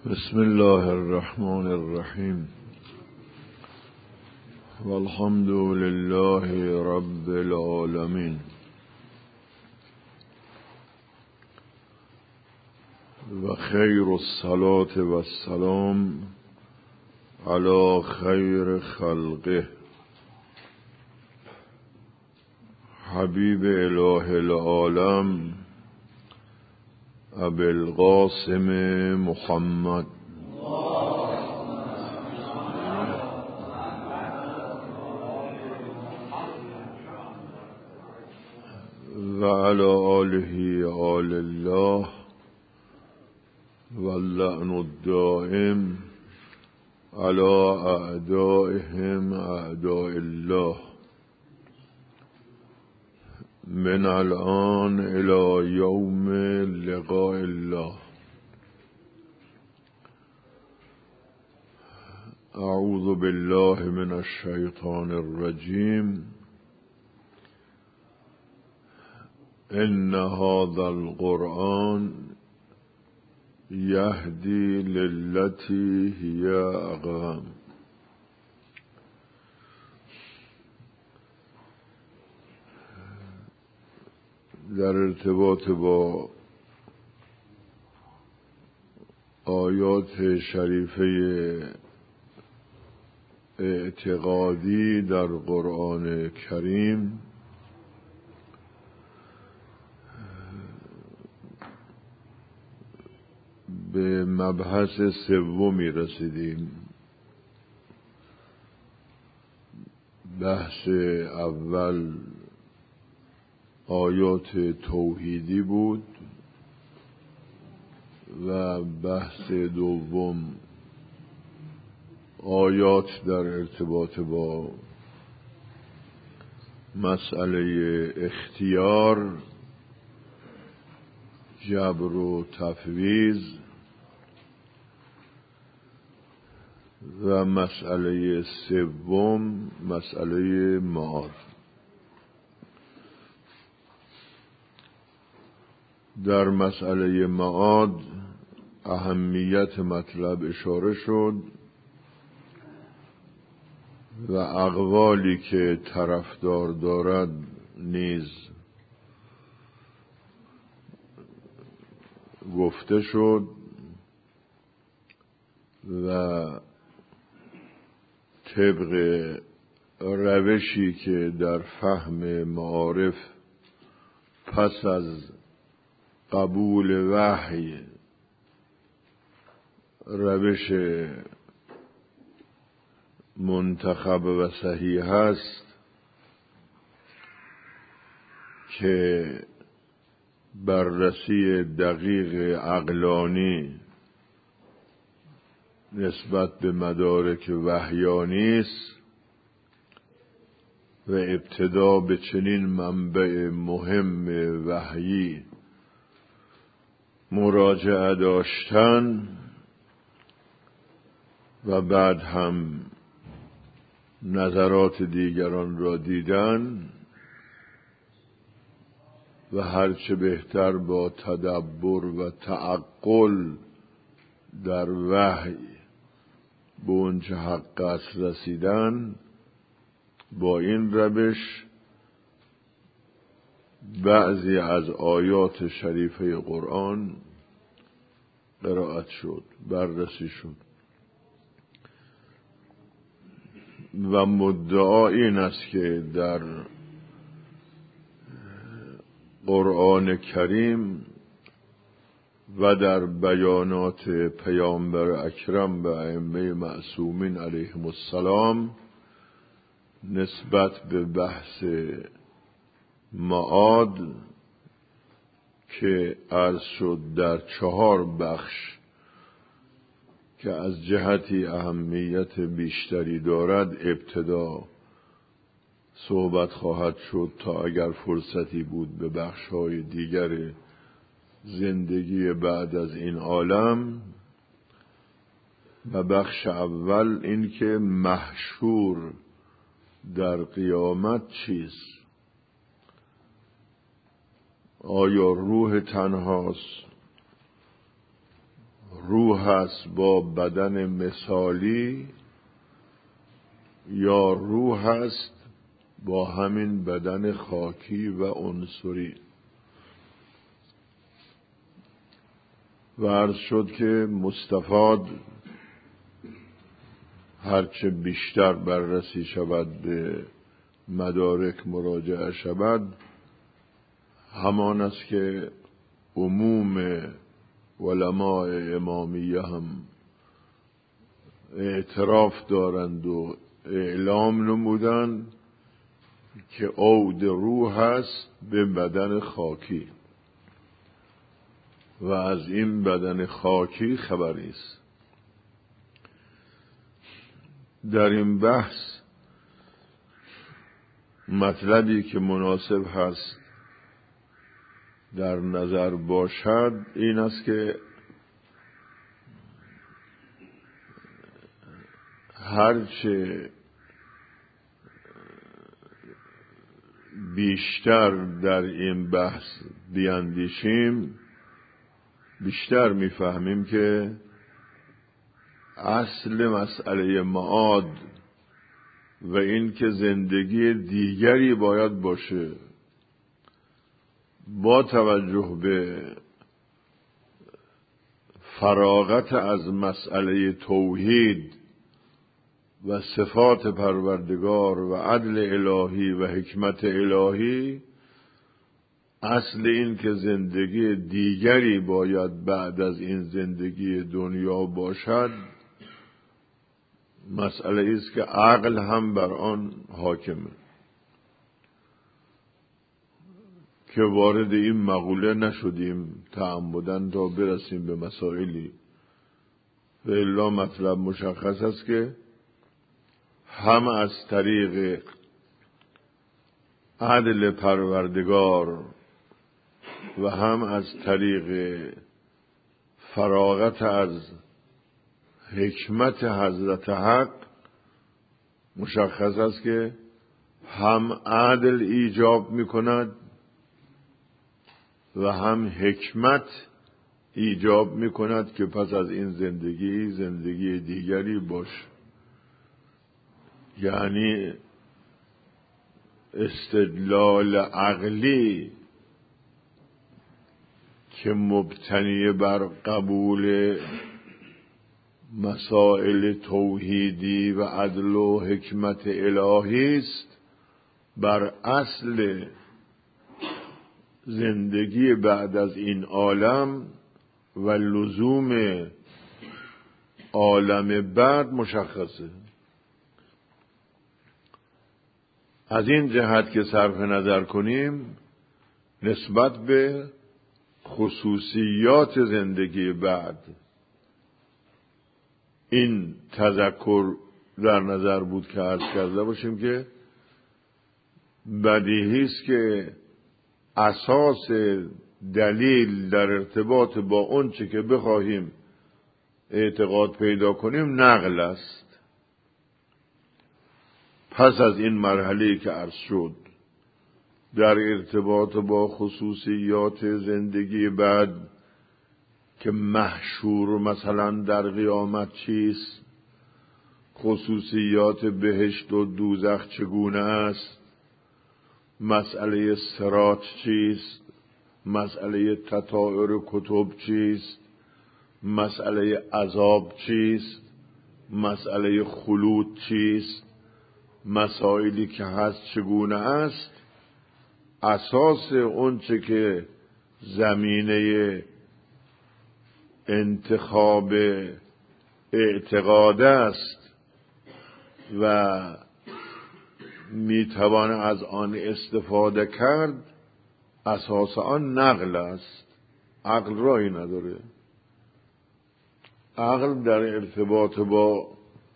بسم الله الرحمن الرحیم والحمد لله رب العالمین و خیر الصلاة و السلام علی خیر خلقه حبیب اله العالم ابی القاسم محمد و علی آله آل الله و اللعن الدائم علی اعدائهم اعداء الله من الآن الى یوم لقاء الله. اعوذ بالله من الشیطان الرجیم. ان هذا القرآن یهدی للتی هی اقوم. در ارتباط با آیات شریفه اعتقادی در قرآن کریم به مبحث سومی رسیدیم. بحث اول آیات توحیدی بود و بحث دوم آیات در ارتباط با مسئله اختیار، جبر و تفویض و مسئله سوم مسئله معاد. در مسئله معاد اهمیت مطلب اشاره شد و اقوالی که طرفدار دارد نیز گفته شد و طبق روشی که در فهم معارف پس از قبول وحی روش منتخب و صحیح است که بررسی دقیق عقلانی نسبت به مدارک وحیانی است و ابتدا به چنین منبع مهم وحیی مراجعه داشتن و بعد هم نظرات دیگران را دیدن و هرچه بهتر با تدبر و تعقل در وحی به اونچه حق است رسیدن، با این روش بعضی از آیات شریفه قرآن قرائت شد، بررسی شد و مدعا این است که در قرآن کریم و در بیانات پیامبر اکرم و ائمه معصومین علیهم السلام نسبت به بحث معاد که عرض شد در 4 بخش که از جهتی اهمیت بیشتری دارد ابتدا صحبت خواهد شد تا اگر فرصتی بود به بخش‌های دیگر زندگی بعد از این عالم. و بخش اول این که محشور در قیامت چیست؟ آیا روح تنهاست روح است با بدن مثالی یا روح است با همین بدن خاکی و عنصری. و عرض شد که مستفاد هرچه بیشتر بررسی شود به مدارک مراجعه شود، همان است که عموم علماء امامیه هم اعتراف دارند و اعلام نمودند که عود روح است به بدن خاکی و از این بدن خاکی خبری است. در این بحث مطلبی که مناسب هست در نظر باشد این است که هرچه بیشتر در این بحث بیاندیشیم بیشتر میفهمیم که اصل مسئله معاد و این که زندگی دیگری باید باشه با توجه به فراغت از مسئله توحید و صفات پروردگار و عدل الهی و حکمت الهی، اصل این که زندگی دیگری باید بعد از این زندگی دنیا باشد مسئله است که عقل هم بر آن حاکمه. که وارد این مقوله نشدیم تعمدن تا برسیم به مسائلی، و الا مطلب مشخص است که هم از طریق عدل پروردگار و هم از طریق فراغت از حکمت حضرت حق مشخص است که هم عدل ایجاب می کند و هم حکمت ایجاب می کند که پس از این زندگی دیگری باشه. یعنی استدلال عقلی که مبتنی بر قبول مسائل توحیدی و عدل و حکمت الهی است بر اصل زندگی بعد از این عالم و لزوم عالم بعد مشخصه. از این جهت که صرف نظر کنیم نسبت به خصوصیات زندگی بعد این تذکر در نظر بود که عرض کرده باشیم که بدیهی است که اساس دلیل در ارتباط با اون چه که بخواهیم اعتقاد پیدا کنیم نقل است. پس از این مرحله‌ای که عرض شد در ارتباط با خصوصیات زندگی بعد که محشور مثلا در قیامت چیست، خصوصیات بهشت و دوزخ چگونه است، مسئله صراط چیست، مسئله تطایر کتب چیست، مسئله عذاب چیست، مسئله خلود چیست، مسائلی که هست چگونه است، اساس اون چه که زمینه انتخاب اعتقاد است و میتوان از آن استفاده کرد، اساس آن نقل است. عقل راهی نداره. عقل در ارتباط با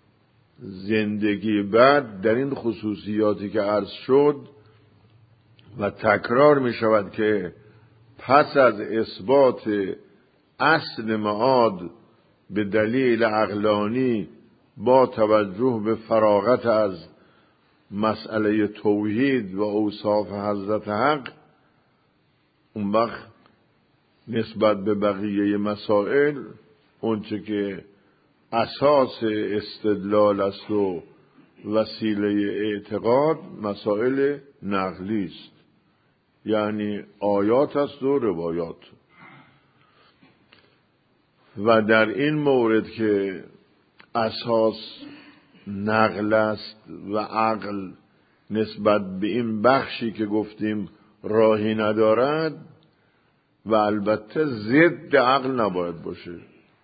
زندگی بعد در این خصوصیاتی که عرض شد و تکرار می شود که پس از اثبات اصل معاد به دلیل عقلانی با توجه به فراغت از مسئله توحید و اوصاف حضرت حق، اون وقت نسبت به بقیه مسائل اونچه که اساس استدلال است و وسیله اعتقاد مسائل نقلی است، یعنی آیات است و روایات. و در این مورد که اساس نقل است و عقل نسبت به این بخشی که گفتیم راهی ندارد و البته ضد عقل نباید باشه،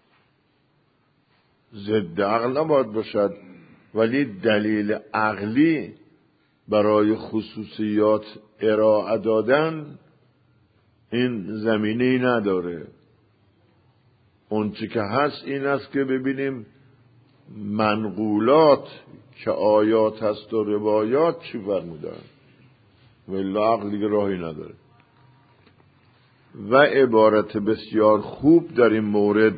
ضد عقل نباید باشد، ولی دلیل عقلی برای خصوصیات ارائه دادن این زمینه‌ای نداره. اون چی که هست این است که ببینیم منقولات که آیات هست و روایات چی فرمودن، ولی عقل دیگه راهی نداره. و عبارت بسیار خوب در این مورد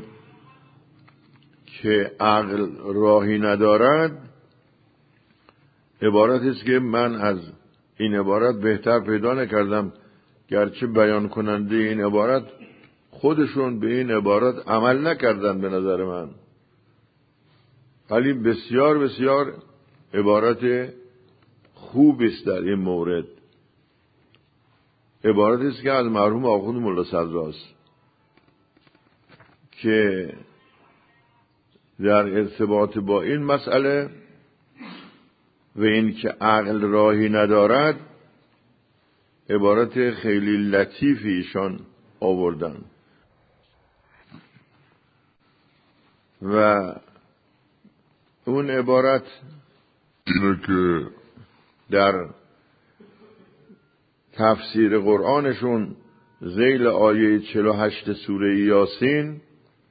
که عقل راهی ندارد عبارتی است که من از این عبارت بهتر پیدا نکردم، گرچه بیان کننده این عبارت خودشون به این عبارت عمل نکردن به نظر من، ولی بسیار بسیار عبارت خوبی است در این مورد. عبارتی است که از مرحوم آخوند ملا صدراست که در ارتباط با این مسئله و این که عقل راهی ندارد عبارت خیلی لطیفی ایشان آوردن و اون عبارت اینه که در تفسیر قرآنشون ذیل آیه 48 سوره یاسین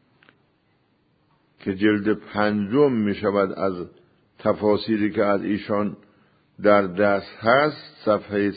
که جلد 5 می شود از تفاسیری که از ایشان در دست هست، صفحه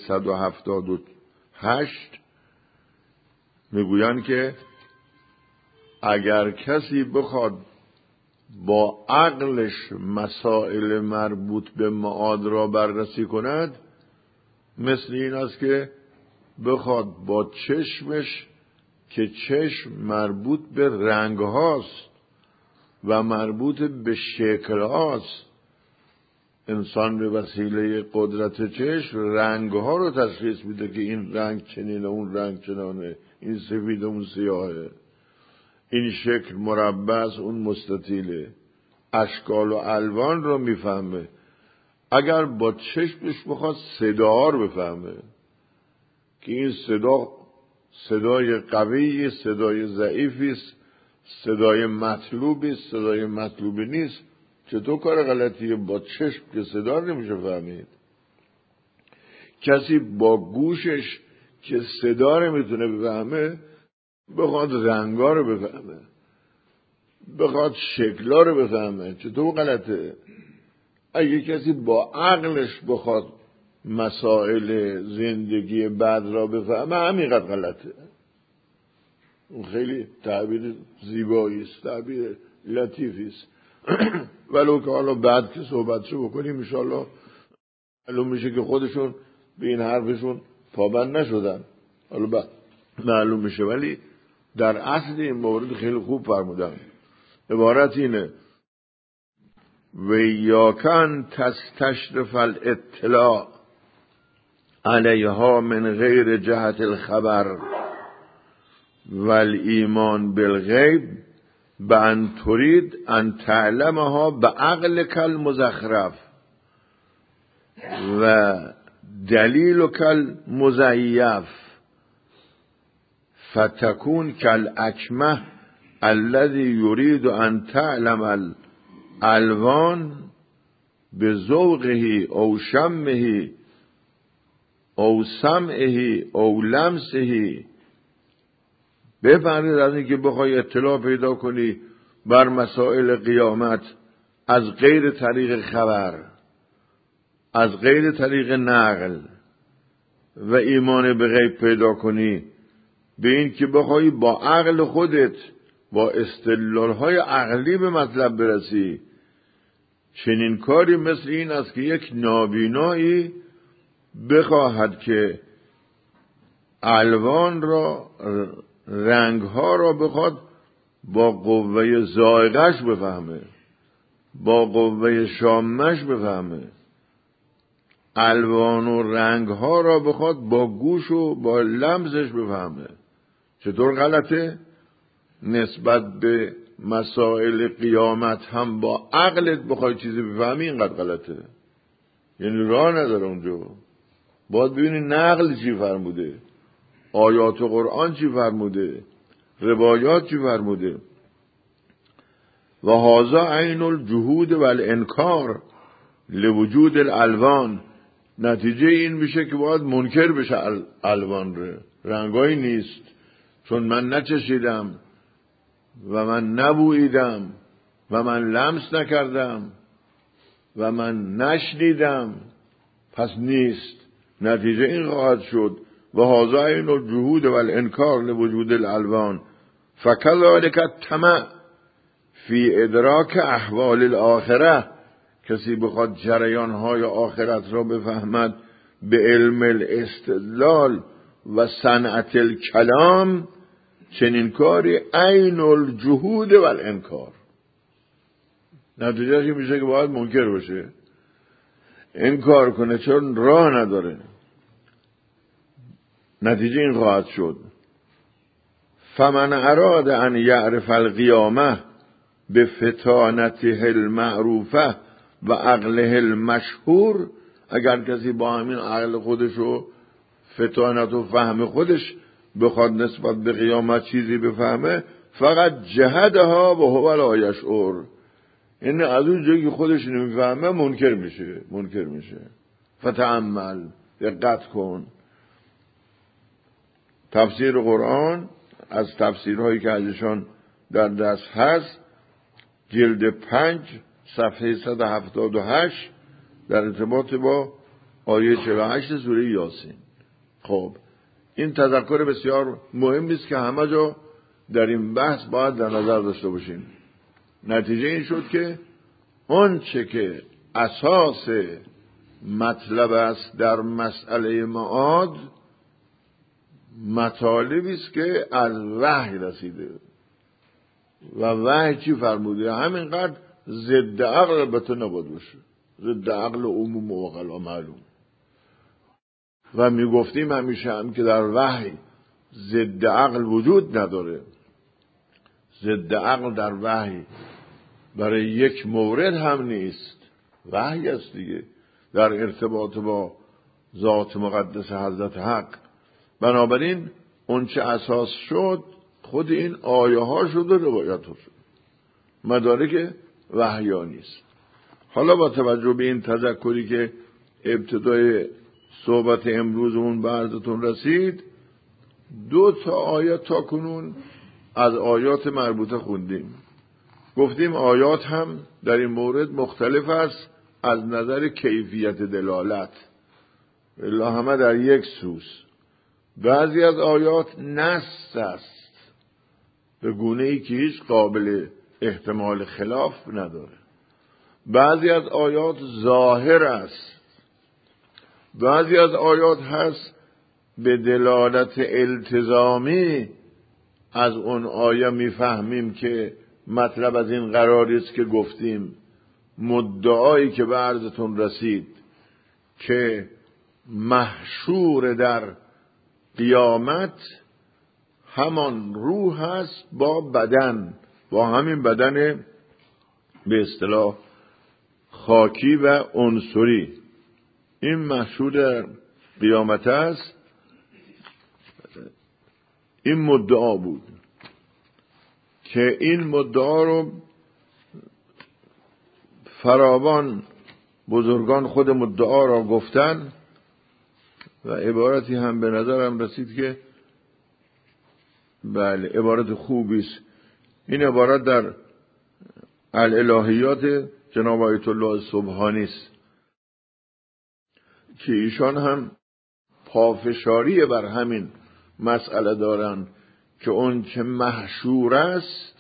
178 میگویند که اگر کسی بخواد با عقلش مسائل مربوط به معاد را بررسی کند، مثل این است که بخواد با چشمش که چشم مربوط به رنگ هاست و مربوط به شکل هاست، انسان به وسیله قدرت چشم رنگ ها رو تشخیص میده که این رنگ چنینه، اون رنگ چنانه، این سفید اون سیاهه، این شکل مربع است اون مستطیله، اشکال و الوان رو میفهمه. اگر با چشمش بخواد صدا رو بفهمه که این صدای قوی، صدای ضعیفی است، صدای مطلوبی است، صدای مطلوبی نیست، چطور کار غلطیه؟ با چشم که صدا نمیشه فهمید. کسی با گوشش که صدا رو میتونه بفهمه بخواد رنگا رو بفهمه، بخواد شکلا رو بفهمه، چطور غلطه؟ اگه کسی با عقلش بخواد مسائل زندگی بعد را بفهمه همینقدر غلطه. اون خیلی تعبیر زیبایی است، تعبیر لطیفی است. ولو که حالا بعد که صحبتشو بکنیم انشاءالله معلوم میشه که خودشون به این حرفشون پابند نشدن، حالا معلوم میشه. ولی در اصل این مورد خیلی خوب فرمودن. عبارت اینه: و یاکن تستشرف الاطلاع علیها من غیر جهت الخبر والایمان بالغیب بان ترید ان تعلمها بعقلک المزخرف و دلیلک المزیف فتكون كالاکمه الذي يريد ان تعلم الالوان بذوقه او شمه او سمعه او لمسه. بفرمایید از اینکه بخوای اطلاع پیدا کنی بر مسائل قیامت از غیر طریق خبر، از غیر طریق نقل و ایمان به غیب پیدا کنی، به این که بخوای با عقل خودت با استدلال‌های عقلی به مطلب برسی، چنین کاری مثل این است که یک نابینایی بخواهد که الوان را، رنگ‌ها را بخواد با قوه ذائقه‌اش بفهمه، با قوه شامش بفهمه، الوان و رنگ ها را بخواد با گوش و با لمسش بفهمه. چطور غلطه؟ نسبت به مسائل قیامت هم با عقلت بخوای چیزی بفهمی اینقدر غلطه. یعنی راه نداره اونجا. باید ببینی نقل چی فرموده، آیات قرآن چی فرموده، روایات چی فرموده. و هذا عین الجهود و الانکار لوجود الالوان. نتیجه این میشه که باید منکر بشه الوان رو. رنگایی نیست، چون من نچشیدم و من نبوییدم و من لمس نکردم و من نشنیدم، پس نیست. نتیجه این خواهد شد و هذا عین الجهود و الانکار لوجود الالوان. فکذلک الطمع فی ادراک احوال الاخره. کسی بخواد جریانهای آخرت را بفهمد به علم الاستدلال و صنعت الکلام، چنین کاری عین الجهود و الانکار. نتیجهش میشه که باید منکر باشه، انکار کنه، چون راه نداره. نتیجه این خواهد شد فمن اراد ان یعرف القیامه به فتانته المعروفه و عقله المشهور. اگر کسی با همین عقل خودش و فتانت و فهم خودش بخواد نسبت به قیامت چیزی بفهمه، فقط جهدها و هو لا یشعر. این از اون جایی که خودش نمیفهمه منکر میشه. فتأمل، دقت کن. تفسیر قرآن از تفسیرهایی که ازشان در دست هست، جلد 5 صفحه 178 در ارتباط با آیه 48 سوره یاسین. خب این تذکر بسیار مهم است که همه جا در این بحث باید در نظر داشته باشیم. نتیجه این شد که اون چه که اساس مطلب است در مسئله معاد، مطالبی است که از وحی رسیده. و وحی چی فرموده؟ همینقدر ضد عقل البته نباید باشه، ضد عقل عموم و عقلا معلوم. و میگفتیم همیشه هم که در وحی ضد عقل وجود نداره. ضد عقل در وحی برای یک مورد هم نیست، وحی است دیگه، در ارتباط با ذات مقدس حضرت حق. بنابراین اون چه اساس شد خود این آیه ها شد و روایت ها شد، مدارک وحیانی است. حالا با توجه به این تذکری که ابتدای صحبت امروزمون به عرضتون رسید، 2 آیات تا کنون از آیات مربوطه خوندیم. گفتیم آیات هم در این مورد مختلف است از نظر کیفیت دلالت، الا همه در یک سوست. بعضی از آیات نص است به گونه‌ای که هیچ قابل احتمال خلاف نداره. بعضی از آیات ظاهر است. بعضی از آیات هست به دلالت التزامی از اون آیه میفهمیم که مطلب از این قراری است که گفتیم مدعایی که به عرضتون رسید که محشور در قیامت همان روح هست با بدن، با همین بدن به اصطلاح خاکی و عنصری. این محشور در قیامت است. این مدعا بود که این مدعا رو فراوان بزرگان خود مدعا را گفتن و عبارتی هم به نظرم رسید که بله عبارت خوبی است. این عبارت در الالهیات جناب آیت الله سبحانی است که ایشان هم پافشاری بر همین مسئله دارن که اون که محشور است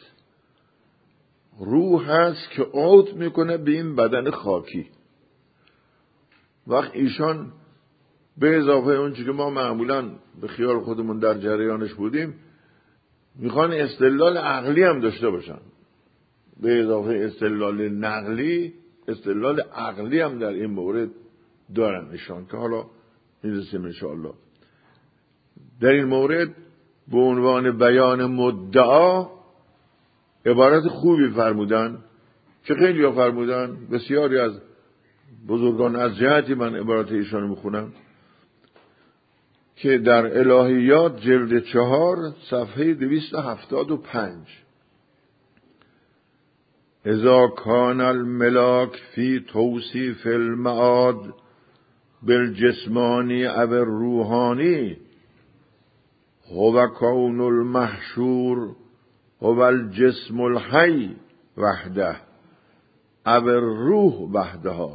روح است که عود میکنه به این بدن خاکی. وقت ایشان به اضافه اون چی که ما معمولا به خیال خودمون در جریانش بودیم، میخوان استدلال عقلی هم داشته باشن، به اضافه استدلال نقلی استدلال عقلی هم در این مورد دارن ایشان که حالا میرسیم انشاءالله. در این مورد به عنوان بیان مدعا عبارت خوبی فرمودن که خیلی ها فرمودن، بسیاری از بزرگان از جهتی من عبارت ایشان میخونم که در الهیات جلد 4 صفحه 275 اذا کان الملاک فی توصیف المعاد بالجسمانی او الروحانی هو کون المحشور هو الجسم الحی وحده او الروح وحدها.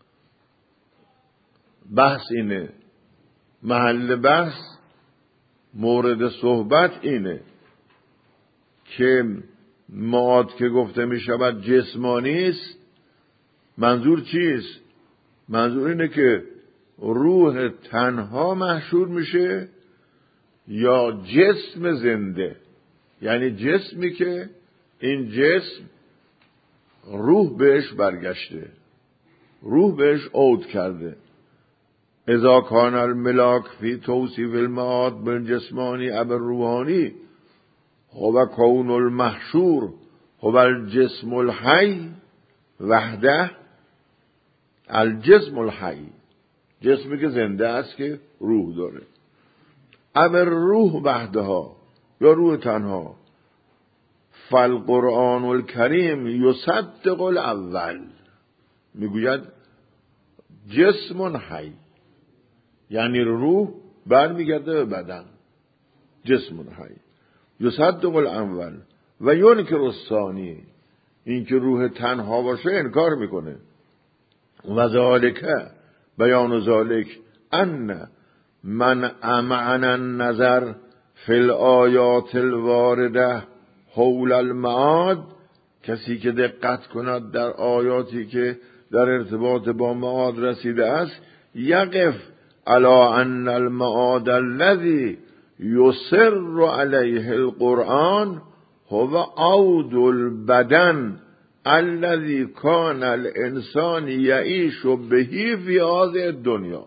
بحث اینه، محل بحث مورد صحبت اینه که معاد که گفته می شود جسمانی است، منظور چیست؟ منظور اینه که روح تنها محشور میشه یا جسم زنده، یعنی جسمی که این جسم روح بهش برگشته، روح بهش عود کرده. اذا کان الملاک فی توصیف المعاد بالجسمانی او الروحانی هو کون المحشور هو الجسم الحی وحده. الجسم الحی، جسمی که زنده است که روح داره. او الروح وحدها، یا روح تنها. فالقرآن الکریم یصدق الاول، میگوید جسم حی، یعنی روح برمیگرده به بدن، جسم حی. یصدق الاول و ینکر الثانی، این که روح تنها باشه انکار میکنه. و ذالک بیان ذالک ان من امعن النظر فی الآیات الوارده حول المعاد، کسی که دقت کند در آیاتی که در ارتباط با معاد رسیده است، یقف علی ان المعاد الذی یصر علیه القرآن هو عود البدن الذی کان الانسان یعیش بهی فی هذه الدنیا.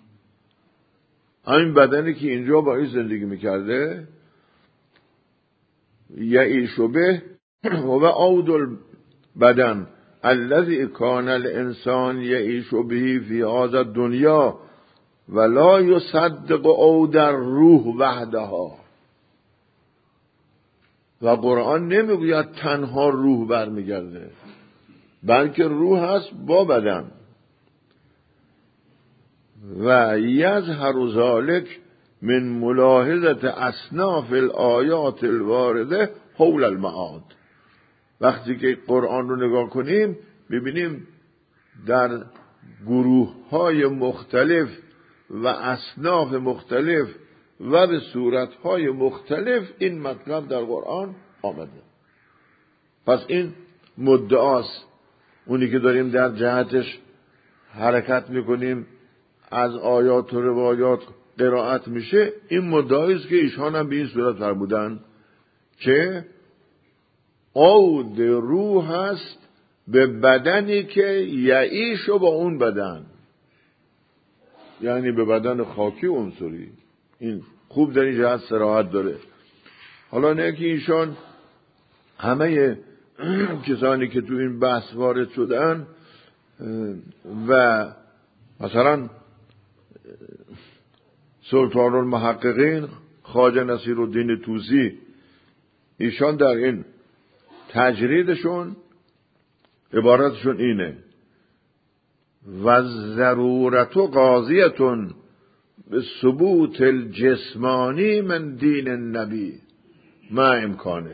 همین بدنی که اینجا با این زندگی میکرده، یعیش به هو عود البدن الذی کان الانسان یعیش بهی فی هذه الدنیا ولا یصدق عود الروح وحدها. و قرآن نمیگوید تنها روح برمیگرده، بلکه روح هست با بدن. و یظهر ذلک من ملاحظه اصناف الآیات الوارده حول المعاد. وقتی که قرآن رو نگاه کنیم ببینیم در گروه های مختلف و اصناف مختلف و به صورتهای مختلف این مطلب در قرآن آمده. پس این مدعاست، اونی که داریم در جهتش حرکت میکنیم، از آیات و روایات قرائت میشه، این مدعاییست که ایشان هم به این صورت فرمودن که عود روح هست به بدنی که یعیش و با اون بدن، یعنی به بدن خاکی و عنصری. این خوب در این جهت صراحت داره. حالا نه که ایشان همه کسانی که تو این بحث وارد شدن و مثلا سلطان المحققین خواجه نصیرالدین طوسی، ایشان در این تجریدشون عبارتشون اینه: و ضرورت قاضیتون به ثبوت الجسمانی من دین النبی ما امکانه.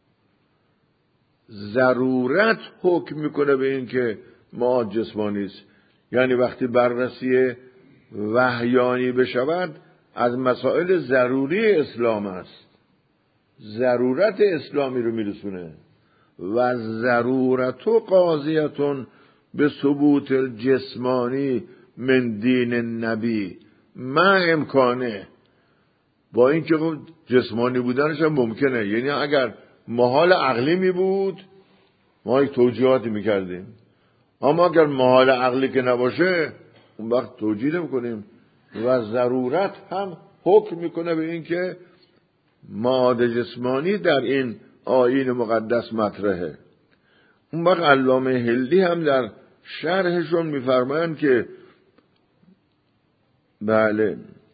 ضرورت حکم میکنه به این که ما جسمانی است، یعنی وقتی بررسی وحیانی بشود از مسائل ضروری اسلام است، ضرورت اسلامی رو میرسونه. و ضرورت قاضیتون به ثبوت الجسمانی من دین النبی ما امکانه. با این که جسمانی بودنش هم ممکنه، یعنی اگر محال عقلی می بود ما یک توجیهاتی میکردیم، اما اگر محال عقلی که نباشه اون وقت توجیه نمیکنیم. و ضرورت هم حکم میکنه به این که معاد جسمانی در این آیین مقدس مطرحه. اون وقت علامه هندی هم در شرحشون میفرمایند که بله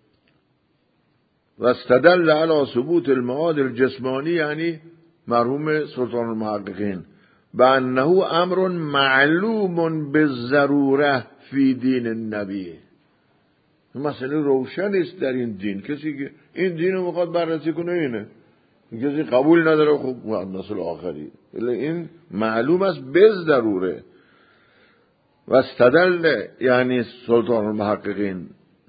و استدل علی ثبوت المعاد الجسمانی، یعنی مرحوم سلطان المحققین، بانه امر معلوم بالضروره فی دین النبی. مسئله روشن است در این دین. کسی که این دین رو میخواد بررسی کنه اینه، کسی قبول نداره خب مسئله آخری، این معلوم است بالضروره. و استدل یعنی سلطان المحققین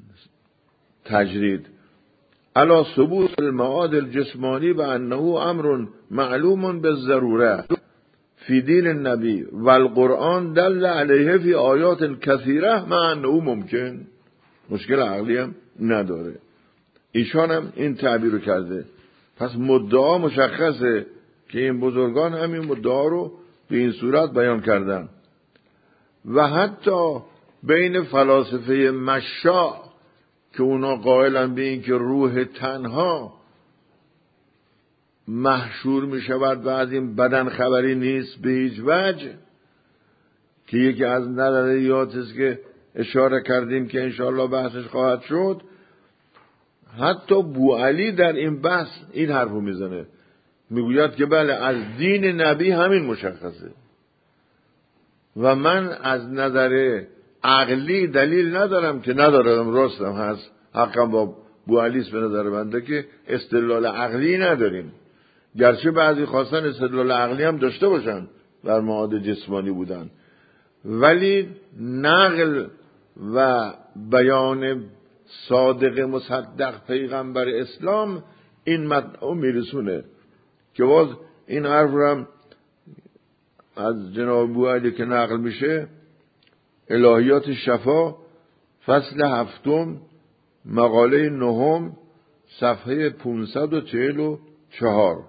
تجرید علی ثبوت المعاد الجسمانی بانه امر معلوم بالضروره فی دین النبی و القرآن دل علیه فی آیات کثیره مع انه ممکن. مشکل عقلی هم نداره. ایشان هم این تعبیر رو کرده. پس مدعا مشخصه که این بزرگان همین مدعا رو به این صورت بیان کردن. و حتی بین فلاسفه مشاع که اونا قائلن به این که روح تنها محشور می شود و از این بدن خبری نیست به هیچ وجه، که یکی از نظریات است که اشاره کردیم که انشاءالله بحثش خواهد شد. حتی بوعلی در این بحث این حرفو میزنه، میگوید که بله از دین نبی همین مشخصه و من از نظر عقلی دلیل ندارم که ندارم، راستم هست، حقا با بوعلیست به نظر بنده که استدلال عقلی نداریم، گرچه بعضی خواستن استدلال عقلی هم داشته باشن بر معاد جسمانی بودن، ولی نقل و بیان صادق مصدق پیغمبر اسلام این مطلب میرسونه. که باز این حرف رو هم از جناب بوعلی که نقل میشه، الهیات شفا فصل 7 مقاله 9 صفحه 544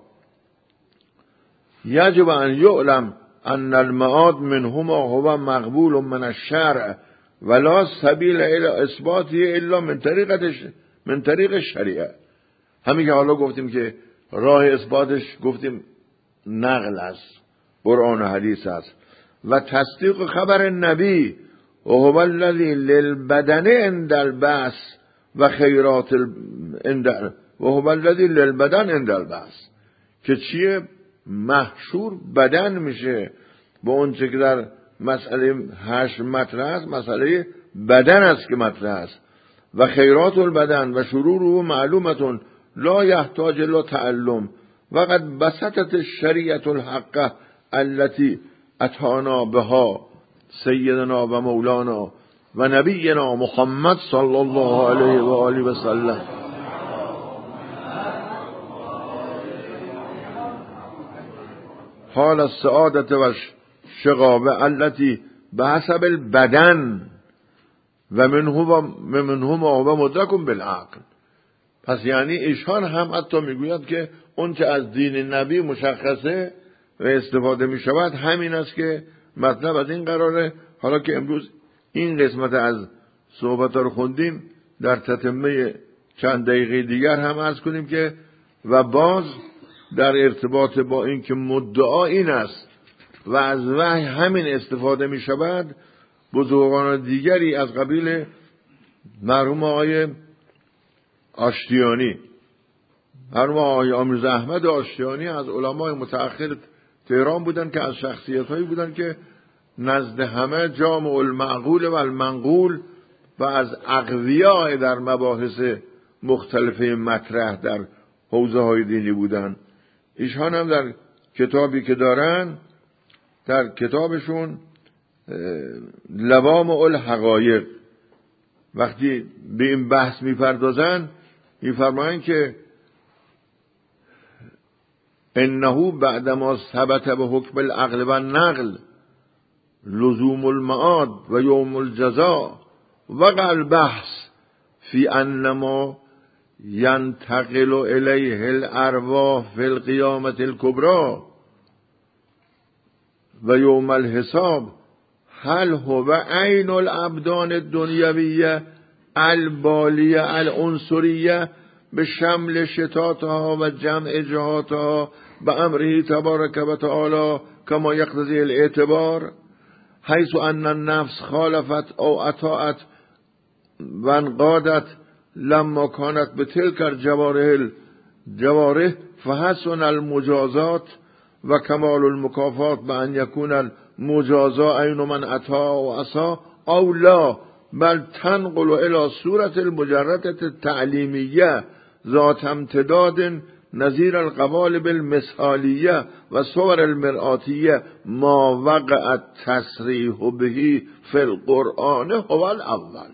یجب ان یعلم ان المعاد منهما هو مقبول من الشرع ولا سبیل الى اثباته الا من طریق شریعه. همین که حالا گفتیم که راه اثباتش گفتیم نقل است، قرآن و حدیث است. و تصدیق خبر نبی و هو الذی للبدن عند البعث و خیرات و هو الذی للبدن عند البعث، که چیه؟ محشور بدن میشه با اون چه که در مسئله 8 مطرح است، مسئله بدن است که مطرح است. و خیرات البدن و شروره معلومتون لا یحتاج الا تعلم و قد بسطت الشریعة الحقه التي اتانا بها سیدنا و مولانا و نبینا محمد صلی الله علیه و آله و سلم. حال السعادت و شقاوه التي بحسب البدن و منهما و مدرکم بالعقل. پس یعنی ایشان هم حتی میگوید که اون که از دین نبی مشخصه و استفاده می شود همین است که مطلب از این قراره. حالا که امروز این قسمت از صحبت رو خوندیم، در تتمه چند دقیقه دیگر هم عرض کنیم که و باز در ارتباط با این که مدعا این است و از وحی همین استفاده می شود، بزرگان دیگری از قبیل مرحوم آقای آشتیانی، مرحوم آقای امیرزا احمد آشتیانی از علمای متأخر تهران بودن که از شخصیت‌هایی بودن که نزد همه جامع المعقول و المنقول و از اقویاء در مباحث مختلفه مطرح در حوزه‌های دینی بودن. ایشان هم در کتابی که دارن، در کتابشون لوامع الحقایق، وقتی به این بحث میپردازن میفرمایند که انه بعدما ثبت به حکم العقل و النقل لزوم المعاد و یوم الجزاء وقع البحث فی انما ینتقل الیه الارواح فی القیامة الکبری و یوم الحساب هل هو عین الابدان الدنیویه البالیه العنصریه به شمل شتاتها و جمع جهاتها به امره تبارک و تعالی کما یقتضی الاعتبار حیث ان النفس خالفت او اطاعت و انقادت لما کانت به تلک الجوارح فحسن المجازات و کمال المکافات به ان یکون المجازا عین من اطاع و عصا او لا بل تنقل الى صورت المجردة التعلیمیه ذات امتداد نظیر القوالب المثالیه و صور المرآتیه ما وقع التصریح به فی القرآن هو الاول.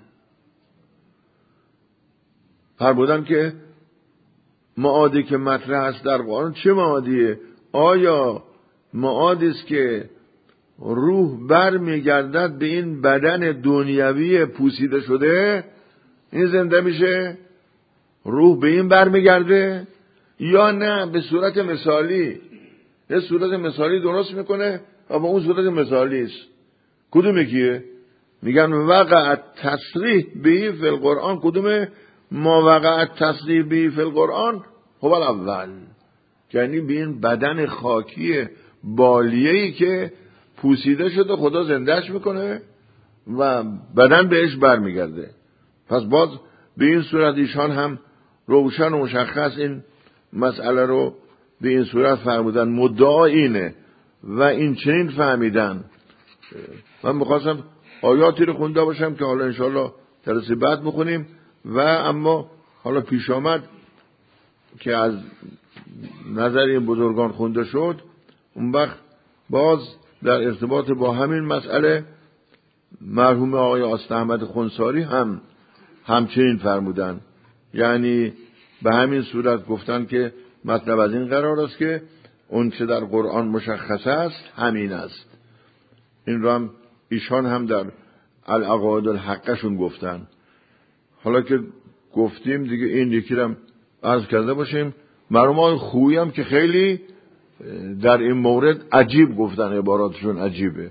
فرمودن که معادی که مطرح است در قرآن چه معادیه؟ آیا معادی است که روح بر میگردد به این بدن دنیوی پوسیده شده، این زنده میشه، روح به این بر میگرده، یا نه به صورت مثالی، یه صورت مثالی درست میکنه اما اون صورت مثالی است؟ کدوم کیه؟ میگن وقع تصریح به فی القرآن. کدومه؟ ما وقع تصریح به فی القرآن هو الاول، یعنی به این بدن خاکی بالیه‌ای که پوسیده شده خدا زندهش میکنه و بدن بهش برمیگرده. پس باز به این صورت ایشان هم روشن و مشخص این مسئله رو به این صورت فرمودن. مدعا اینه و این چنین فهمیدن. من میخواستم آیاتی رو خونده باشم که حالا انشاءالله جلسه بعد بخونیم و اما حالا پیش آمد که از نظر این بزرگان خونده شد، اون وقت باز در ارتباط با همین مسئله مرحوم آقای آست احمد خونساری هم همچنین فرمودن. یعنی به همین صورت گفتن که مطلب از این قرار است که اون چه در قرآن مشخص است همین است. این رو هم ایشان هم در العقاید الحقشون گفتن. حالا که گفتیم دیگه این یکی رو هم عرض کرده باشیم. مرحوم آقای خویی هم که خیلی در این مورد عجیب گفتن، عباراتشون عجیبه.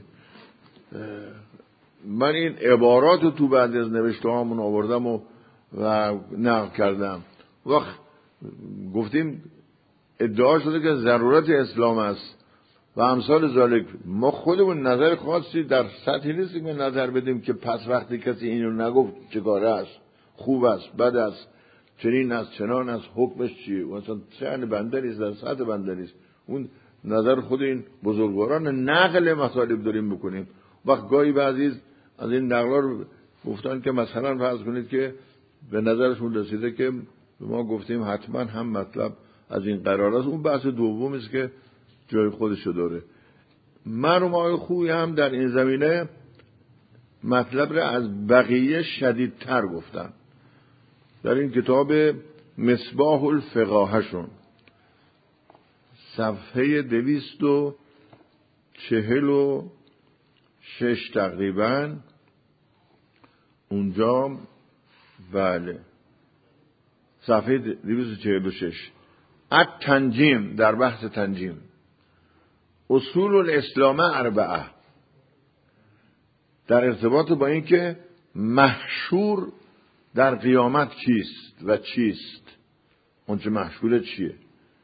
من این عبارات رو تو بعد از نوشته هامون آوردم و نقل کردم. وقت گفتیم ادعا شده که ضرورت اسلام است و امثال ذالک. ما خودمون نظر خاصی در سطحی نیستیم که نظر بدیم که پس وقتی کسی اینو نگفت چگاره است، خوب است، بد است، چنین است، چنان است، حکمش چیه؟ مثلا شأن بنده نیست، در سطح بنده نیست. اون نظر خود این بزرگواران نقل مطالب داریم بکنیم. وقت گاهی بعضی از این نقلا رو گفتن که مثلا فرض کنید که به نظرشون رسیده که ما گفتیم حتما هم مطلب از این قرار است. اون بحث دوم است که جای خودشو داره. مرحوم آقای خویی هم در این زمینه مطلب را از بقیه شدیدتر گفتن. در این کتاب مصباح الفقاهشون صفحه 246 تقریبا اونجا، بله صفحه 246 التنجیم، در بحث تنجیم، اصول الاسلام اربعه، در ارتباط با این که محشور در قیامت کیست و چیست، اون چه محشور چیه.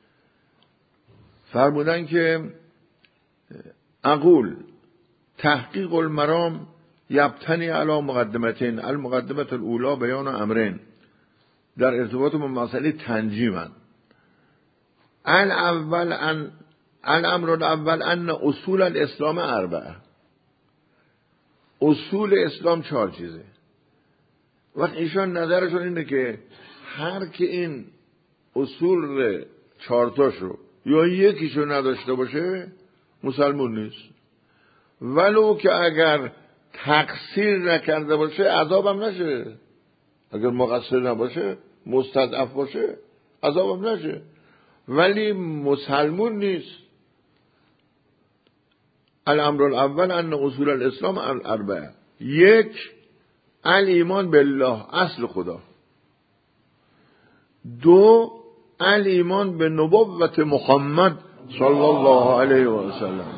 فرمودن که اقول تحقیق المرام یبتنی علی مقدمتین، المقدمت الاولا بیان امرین، در ارتباط با مسئله تنجیمن. الامر الاول ان اصول الاسلام اربعه، اصول اسلام 4 چیزه. وقت ایشان نظرشون اینه که هر که این اصول 4 تاشو یا یکیشو نداشته باشه مسلمون نیست، ولو که اگر تقصیر نکرده باشه عذابم نشه، اگر مقصر نباشه مستضعف باشه عذابم نشه، ولی مسلمون نیست. الامر الاول ان اصول الاسلام اربعه. 1 الایمان بالله، اصل خدا. دو الایمان به نبوت محمد صلی الله علیه و سلم.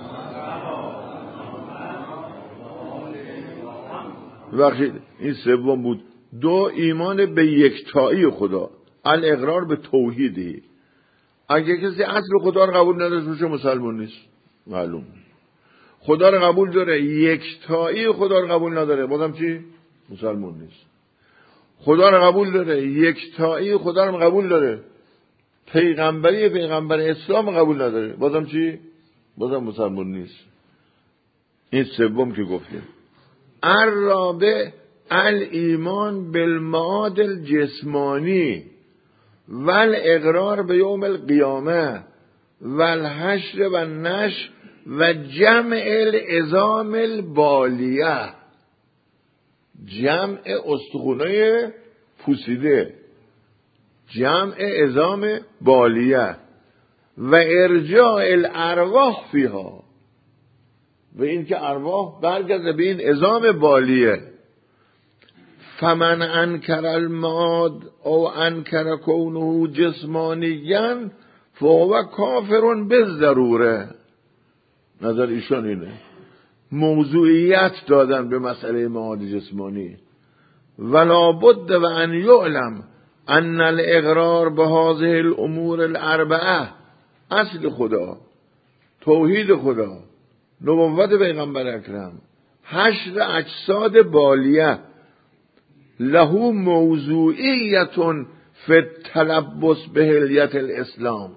وقتی این سوم بود. دو ایمان به یکتایی خدا، الاقرار به توحیدی. اگه کسی اصل خدا رو قبول نداره میشه مسلمان نیست، معلوم. خدا رو قبول داره، یکتایی خدا رو قبول نداره، بازم چی؟ مسلمان نیست. خدا رو قبول داره، یکتایی خدا رو قبول داره، پیغمبر اسلام قبول نداره، بازم چی؟ بازم مسلمان نیست. این سوم که گفتیم. الرابع الایمان بالمعاد الجسمانی والاقرار به یوم القیامه والحشر و النشر و جمع العظام البالیه، جمع استخونای پوسیده، جمع عظام بالیه و ارجاع الارواح فیها، و این که ارواح برگرده به این عظام بالیه. فمن انکر المعاد او انکر کونه جسمانیا فهو کافر بالضروره. نظر ایشان اینه، موضوعیت دادن به مسئله معاد جسمانی. ولا بد و ان یعلم ان الاقرار به هذه الامور الاربعه، اصل خدا، توحید خدا، نبوت پیغمبر اکرم، حشر اجساد بالیه، له موضوعیت فی التلبس به حلیت الاسلام.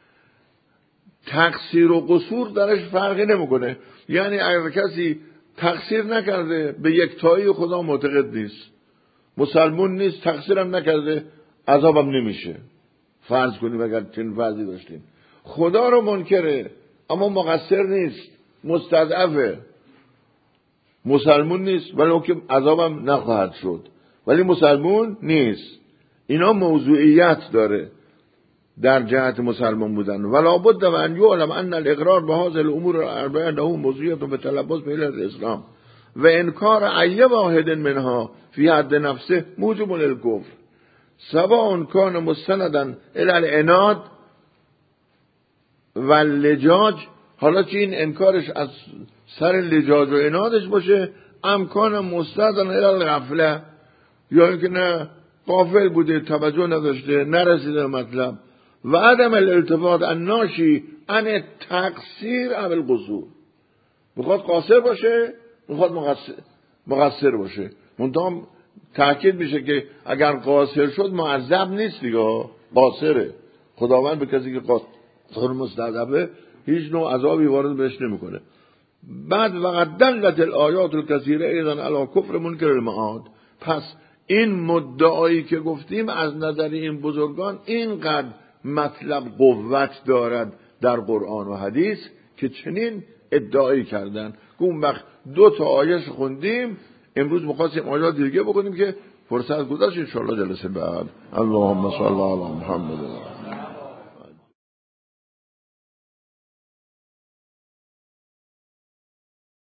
تقصیر و قصور درش فرقی نمیکنه. یعنی اگر کسی تقصیر نکرده به یکتایی خدا معتقد نیست، مسلمون نیست، تقصیرم نکرده، عذابم نمیشه. فرض کنیم اگر چنین فرضی داشتیم، خدا رو منکره اما مقصر نیست، مستضعفه، مسلمون نیست ولو که عذابم نخواهد شد، ولی مسلمون نیست. اینا موضوعیت داره در جهت مسلمان بودن. ولا بد و ان یعلم ان الاقرار به هذه الامور الاربعه له موضوعیت به تلبس به الاسلام و انکار ای واحد منها فی حد نفسه موجب للکفر سواء کان مستندا الی العناد و اللجاج. حالا چه این انکارش از سر لجاج و عنادش باشه، امکان مستندا الی الغفله، یا اینکه نه غافل بوده، توجه نداشته، نرسیده مطلب. و عدم الالتفات الناشی عن تقصیر او القصور، میخواد قاصر باشه، میخواد مقصر باشه. منتها تأکید میشه که اگر قاصر شد معذب نیست دیگه، قاصره. خداوند به کسی که قاصر مستضعفه هیچ نوع عذابی وارد بهش نمیکنه. بعد وقد دلت الآیات الکثیره ایضا علی کفر منکر المعاد. پس این مدعایی که گفتیم از نظر این بزرگان اینقدر مطلب قوت دارد در قرآن و حدیث که چنین ادعایی کردن. اون وقت 2 آیه خوندیم، امروز می‌خواستیم آیات دیگه بکنیم که فرصت گذاشت، ان شاء الله جلسه بعد. اللهم صل علی محمد.